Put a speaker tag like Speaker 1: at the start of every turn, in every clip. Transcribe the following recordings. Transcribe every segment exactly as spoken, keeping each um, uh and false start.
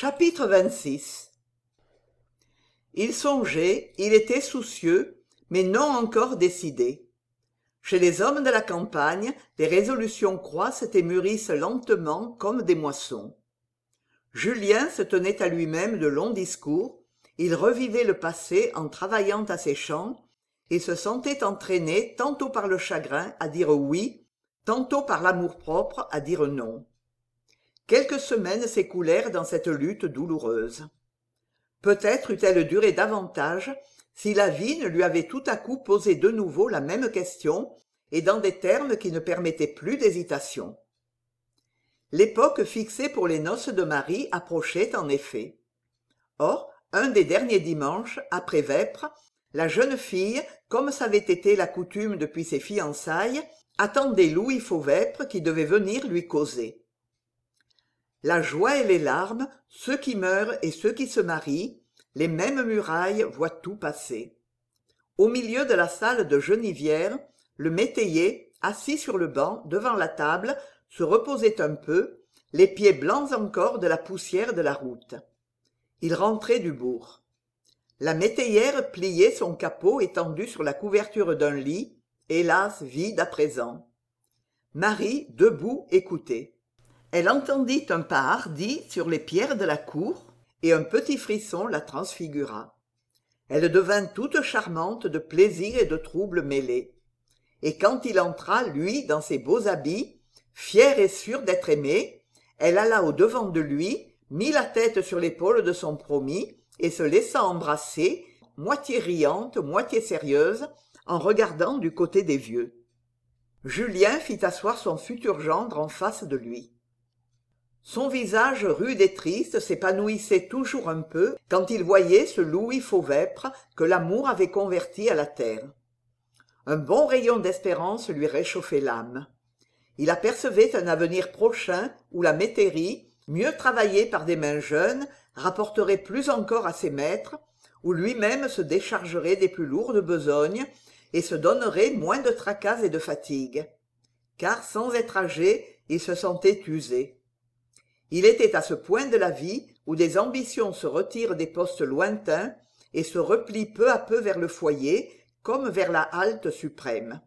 Speaker 1: Chapitre vingt-six. Il songeait, il était soucieux, mais non encore décidé. Chez les hommes de la campagne, les résolutions croissent et mûrissent lentement comme des moissons. Julien se tenait à lui-même de longs discours, il revivait le passé en travaillant à ses champs, et se sentait entraîné tantôt par le chagrin à dire oui, tantôt par l'amour-propre à dire non. Quelques semaines s'écoulèrent dans cette lutte douloureuse. Peut-être eût-elle duré davantage si la vie ne lui avait tout à coup posé de nouveau la même question et dans des termes qui ne permettaient plus d'hésitation. L'époque fixée pour les noces de Marie approchait en effet. Or, un des derniers dimanches, après vêpres, la jeune fille, comme ça avait été la coutume depuis ses fiançailles, attendait Louis Fauvêpre qui devait venir lui causer. La joie et les larmes, ceux qui meurent et ceux qui se marient, les mêmes murailles voient tout passer. Au milieu de la salle de Genivière, le métayer, assis sur le banc devant la table, se reposait un peu, les pieds blancs encore de la poussière de la route. Il rentrait du bourg. La métayère pliait son capot étendu sur la couverture d'un lit, hélas vide à présent. Marie, debout, écoutait. Elle entendit un pas hardi sur les pierres de la cour, et un petit frisson la transfigura. Elle devint toute charmante de plaisir et de trouble mêlés. Et quand il entra, lui, dans ses beaux habits, fière et sûre d'être aimée, elle alla au-devant de lui, mit la tête sur l'épaule de son promis, et se laissa embrasser, moitié riante, moitié sérieuse, en regardant du côté des vieux. Julien fit asseoir son futur gendre en face de lui. Son visage rude et triste s'épanouissait toujours un peu quand il voyait ce Louis Fauvêpre que l'amour avait converti à la terre. Un bon rayon d'espérance lui réchauffait l'âme. Il apercevait un avenir prochain où la métairie, mieux travaillée par des mains jeunes, rapporterait plus encore à ses maîtres, où lui-même se déchargerait des plus lourdes besognes et se donnerait moins de tracas et de fatigues. Car sans être âgé, il se sentait usé. Il était à ce point de la vie où des ambitions se retirent des postes lointains et se replient peu à peu vers le foyer, comme vers la halte suprême.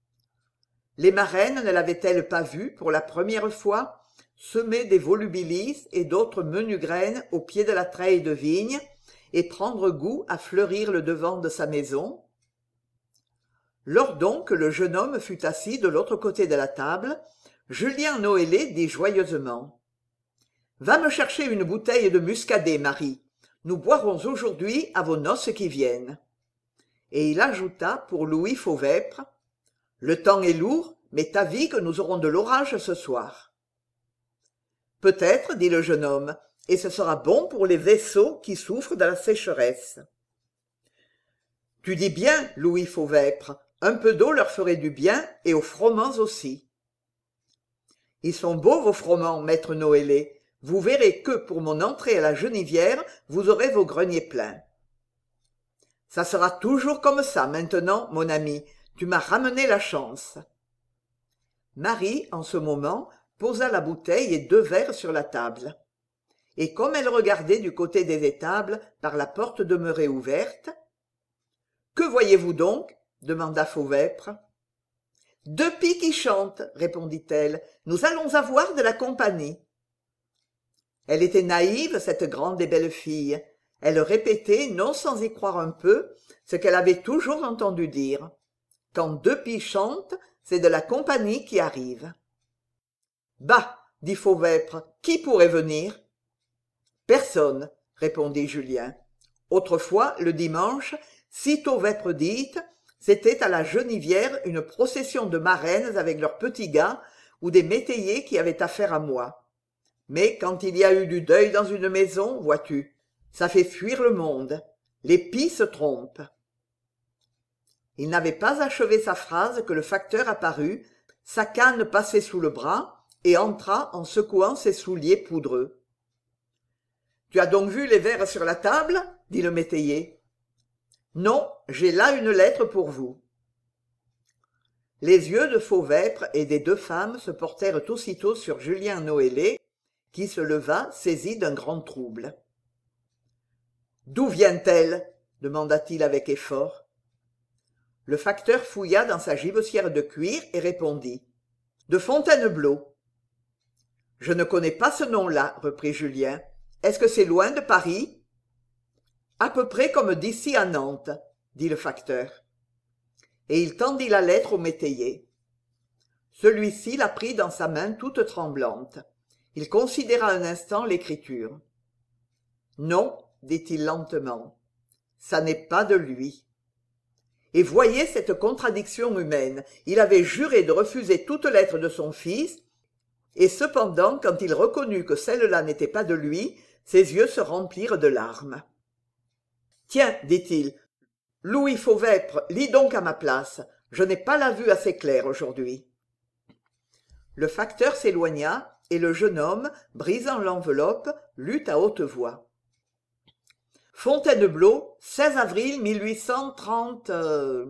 Speaker 1: Les marraines ne l'avaient-elles pas vu, pour la première fois, semer des volubilis et d'autres menues graines au pied de la treille de vigne et prendre goût à fleurir le devant de sa maison? Lors donc que le jeune homme fut assis de l'autre côté de la table, Julien Noélé dit joyeusement: « Va me chercher une bouteille de muscadet, Marie. Nous boirons aujourd'hui à vos noces qui viennent. » Et il ajouta pour Louis Fauvêpre: « Le temps est lourd, mais t'avis que nous aurons de l'orage ce soir. » « Peut-être, dit le jeune homme, et ce sera bon pour les vaisseaux qui souffrent de la sécheresse. »« Tu dis bien, Louis Fauvêpre, un peu d'eau leur ferait du bien, et aux froment aussi. »« Ils sont beaux vos froment, maître Noélé. Vous verrez que, pour mon entrée à la Genivière, vous aurez vos greniers pleins. »« Ça sera toujours comme ça, maintenant, mon ami. Tu m'as ramené la chance. » Marie, en ce moment, posa la bouteille et deux verres sur la table. Et comme elle regardait du côté des étables, par la porte demeurée ouverte: « Que voyez-vous donc ?» demanda Fauvêpre. « Deux pies qui chantent, répondit-elle. Nous allons avoir de la compagnie. » Elle était naïve, cette grande et belle fille. Elle répétait, non sans y croire un peu, ce qu'elle avait toujours entendu dire. Quand deux pies chantent, c'est de la compagnie qui arrive. « Bah, dit Fauvêpre, qui pourrait venir ? » Personne, répondit Julien. Autrefois, le dimanche, sitôt vêpres dites, c'était à la Genivière une procession de marraines avec leurs petits gars ou des métayers qui avaient affaire à moi. Mais quand il y a eu du deuil dans une maison, vois-tu, ça fait fuir le monde. Les pies se trompent. Il n'avait pas achevé sa phrase que le facteur apparut, sa canne passée sous le bras, et entra en secouant ses souliers poudreux. « Tu as donc vu les verres sur la table ?» dit le métayer. « Non, j'ai là une lettre pour vous. » Les yeux de Fauvêpre et des deux femmes se portèrent aussitôt sur Julien Noélé, qui se leva saisi d'un grand trouble. « D'où vient-elle » demanda-t-il avec effort. Le facteur fouilla dans sa gibecière de cuir et répondit. « De Fontainebleau. »« Je ne connais pas ce nom-là, » reprit Julien. « Est-ce que c'est loin de Paris ?»« À peu près comme d'ici à Nantes, » dit le facteur. Et il tendit la lettre au métayer. Celui-ci la prit dans sa main toute tremblante. Il considéra un instant l'écriture. « Non, » dit-il lentement, « ça n'est pas de lui. » Et voyez cette contradiction humaine. Il avait juré de refuser toute lettre de son fils, et cependant, quand il reconnut que celle-là n'était pas de lui, ses yeux se remplirent de larmes. « Tiens, dit-il, Louis Fauvêpre, lis donc à ma place. Je n'ai pas la vue assez claire aujourd'hui. » Le facteur s'éloigna, et le jeune homme, brisant l'enveloppe, lut à haute voix. Fontainebleau, seize avril mille huit cent trente. Euh...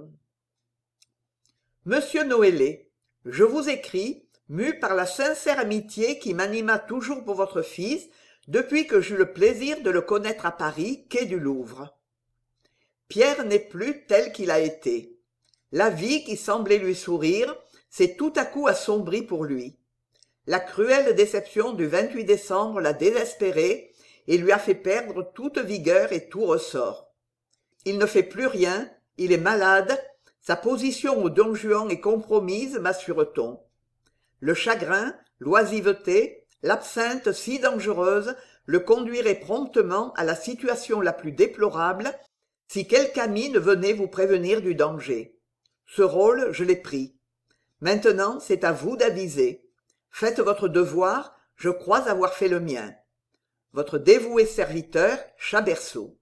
Speaker 1: Monsieur Noëllet, je vous écris, mu par la sincère amitié qui m'anima toujours pour votre fils, depuis que j'eus le plaisir de le connaître à Paris, quai du Louvre. Pierre n'est plus tel qu'il a été. La vie qui semblait lui sourire s'est tout à coup assombrie pour lui. La cruelle déception du vingt-huit décembre l'a désespéré et lui a fait perdre toute vigueur et tout ressort. Il ne fait plus rien, il est malade, sa position au Don Juan est compromise, m'assure-t-on. Le chagrin, l'oisiveté, l'absinthe si dangereuse le conduiraient promptement à la situation la plus déplorable si quelque ami ne venait vous prévenir du danger. Ce rôle, je l'ai pris. Maintenant, c'est à vous d'aviser. Faites votre devoir, je crois avoir fait le mien. Votre dévoué serviteur, Chaberceau.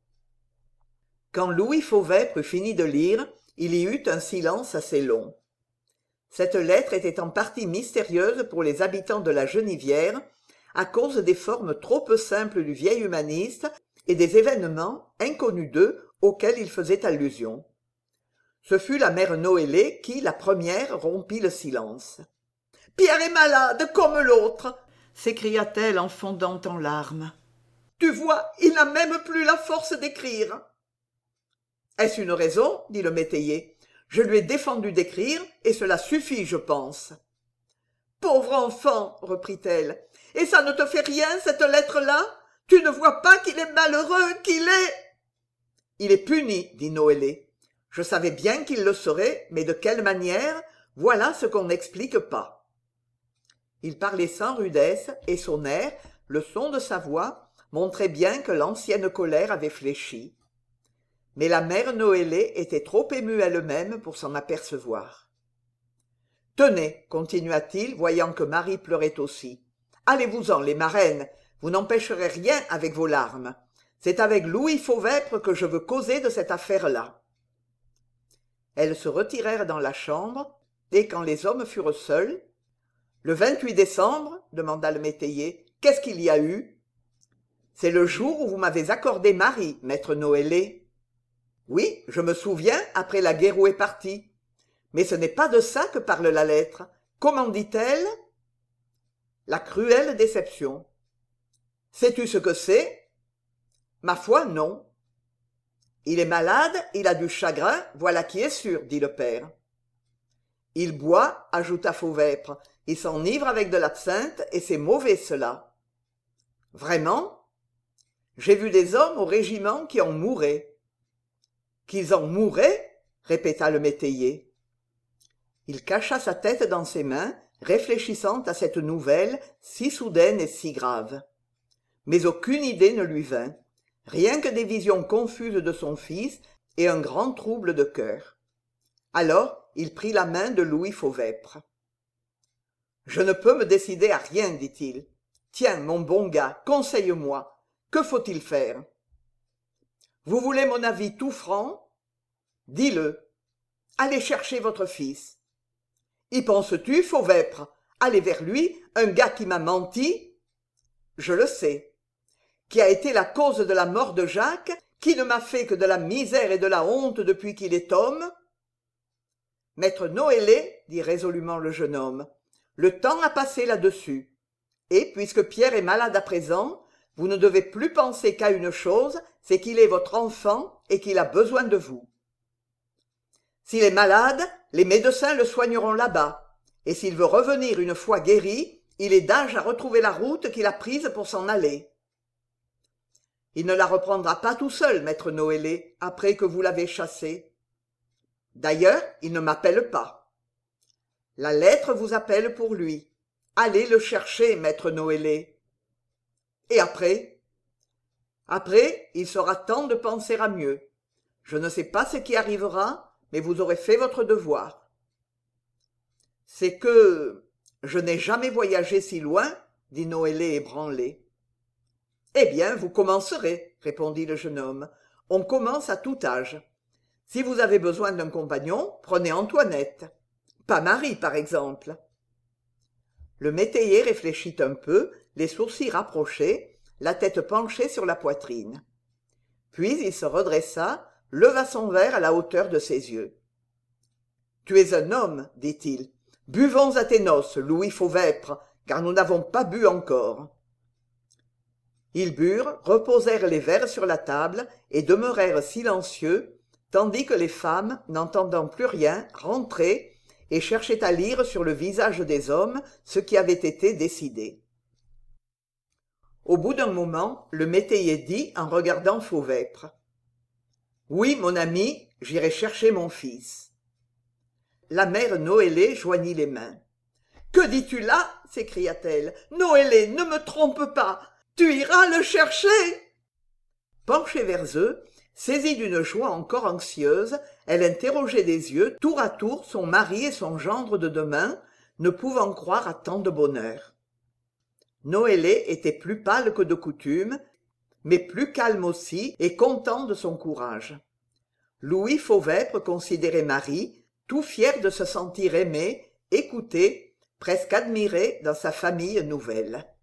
Speaker 1: Quand Louis Fauvêpre eut fini de lire, il y eut un silence assez long. Cette lettre était en partie mystérieuse pour les habitants de la Genivière, à cause des formes trop peu simples du vieil humaniste et des événements, inconnus d'eux, auxquels il faisait allusion. Ce fut la mère Noëllet qui, la première, rompit le silence. « Pierre est malade, comme l'autre !» s'écria-t-elle en fondant en larmes. « Tu vois, il n'a même plus la force d'écrire. »« Est-ce une raison ?» dit le métayer. « Je lui ai défendu d'écrire, et cela suffit, je pense. »« Pauvre enfant !» reprit-elle. « Et ça ne te fait rien, cette lettre-là ? Tu ne vois pas qu'il est malheureux, qu'il est... » « Il est puni, dit Noëllet. Je savais bien qu'il le serait, mais de quelle manière ? Voilà ce qu'on n'explique pas. » Il parlait sans rudesse, et son air, le son de sa voix, montrait bien que l'ancienne colère avait fléchi. Mais la mère Noëllet était trop émue elle-même pour s'en apercevoir. « Tenez, continua-t-il, voyant que Marie pleurait aussi. Allez-vous-en, les marraines, vous n'empêcherez rien avec vos larmes. C'est avec Louis Fauvêpre que je veux causer de cette affaire-là. » Elles se retirèrent dans la chambre, et quand les hommes furent seuls, « Le vingt-huit décembre, demanda le métayer, qu'est-ce qu'il y a eu ? » C'est le jour où vous m'avez accordé Marie, maître Noëllet. Oui, je me souviens, après la guerre est partie. Mais ce n'est pas de ça que parle la lettre. Comment dit-elle ? La cruelle déception. Sais-tu ce que c'est ? Ma foi, non. Il est malade, il a du chagrin, voilà qui est sûr, dit le père. Il boit, ajouta Fauvêpre, il s'enivre avec de l'absinthe, et c'est mauvais cela. Vraiment ? J'ai vu des hommes au régiment qui en mouraient. Qu'ils en mouraient ? Répéta le métayer. Il cacha sa tête dans ses mains, réfléchissant à cette nouvelle si soudaine et si grave. Mais aucune idée ne lui vint, rien que des visions confuses de son fils et un grand trouble de cœur. Alors il prit la main de Louis Fauvêpre. « Je ne peux me décider à rien, dit-il. Tiens, mon bon gars, conseille-moi. Que faut-il faire ? Vous voulez mon avis tout franc ? Dis-le. Allez chercher votre fils. Y penses-tu, Fauvêpre ? Aller vers lui, un gars qui m'a menti ? Je le sais. Qui a été la cause de la mort de Jacques, qui ne m'a fait que de la misère et de la honte depuis qu'il est homme ? Maître Noëllet, dit résolument le jeune homme, le temps a passé là-dessus. et puisque Pierre est malade à présent, vous ne devez plus penser qu'à une chose, c'est qu'il est votre enfant et qu'il a besoin de vous. S'il est malade, les médecins le soigneront là-bas, et s'il veut revenir une fois guéri, il est d'âge à retrouver la route qu'il a prise pour s'en aller. Il ne la reprendra pas tout seul, maître Noélé, après que vous l'avez chassé. D'ailleurs, il ne m'appelle pas. La lettre vous appelle pour lui. Allez le chercher, maître Noélé. Et après? Après, il sera temps de penser à mieux. Je ne sais pas ce qui arrivera, mais vous aurez fait votre devoir. C'est que je n'ai jamais voyagé si loin, dit Noélé ébranlé. Eh bien, vous commencerez, répondit le jeune homme. On commence à tout âge. Si vous avez besoin d'un compagnon, prenez Antoinette. Pas Marie, par exemple. Le métayer réfléchit un peu, les sourcils rapprochés, la tête penchée sur la poitrine. Puis il se redressa, leva son verre à la hauteur de ses yeux. « Tu es un homme, dit-il. Buvons à tes noces, Louis Fauvêpre, car nous n'avons pas bu encore. » Ils burent, reposèrent les verres sur la table et demeurèrent silencieux, tandis que les femmes, n'entendant plus rien, rentraient et cherchaient à lire sur le visage des hommes ce qui avait été décidé. Au bout d'un moment, le métayer dit en regardant Fauvêpre. « Oui, mon ami, j'irai chercher mon fils. » La mère Noélé joignit les mains. « Que dis-tu là ?» s'écria-t-elle. « Noélé, ne me trompe pas. Tu iras le chercher ?» Penchée vers eux, saisie d'une joie encore anxieuse, elle interrogeait des yeux tour à tour son mari et son gendre de demain, ne pouvant croire à tant de bonheur. Noélé était plus pâle que de coutume, mais plus calme aussi et content de son courage. Louis Fauvêpre considérait Marie, tout fier de se sentir aimé, écouté, presque admiré dans sa famille nouvelle.